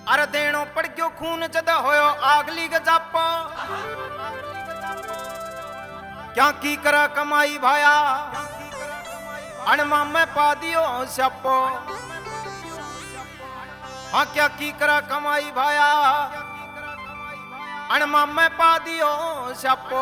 अरे देनो पड़ गयो खून जद होयो आगली गजाप क्या की करा कमाई भाया अणमा में पा दियो स्यापो हाँ क्या की करा कमाई भाया अणमा में पा दियो स्यापो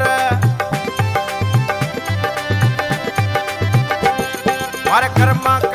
कर्मा